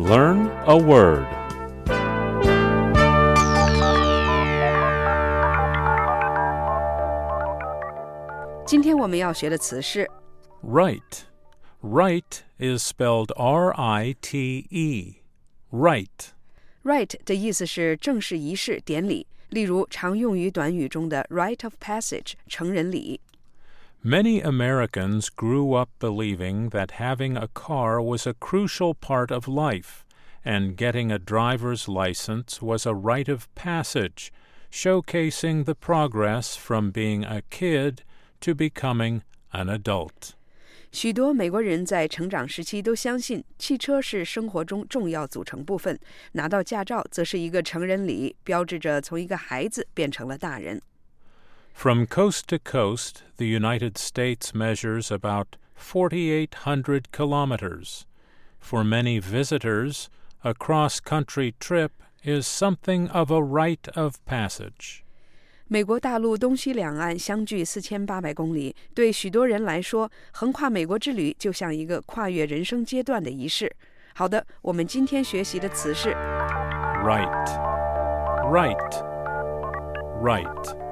Learn a word. 今天我们要学的词是 Right. Right is spelled R-I-T-E. Right. right 的意思是正式仪式典礼，例如常用于短语中的 rite of passage 成人礼。 Many Americans grew up believing that having a car was a crucial part of life, and getting a driver's license was a rite of passage, showcasing the progress from being a kid to becoming an adult. 许多美国人在成长时期都相信汽车是生活中重要组成部分，拿到驾照则是一个成人礼，标志着从一个孩子变成了大人。 From coast to coast, the United States measures about 4,800 kilometers. For many visitors, a cross-country trip is something of a rite of passage. 美国大陆东西两岸相距4800公里，对许多人来说，横跨美国之旅就像一个跨越人生阶段的仪式。好的，我们今天学习的词是 Right. Right. Right.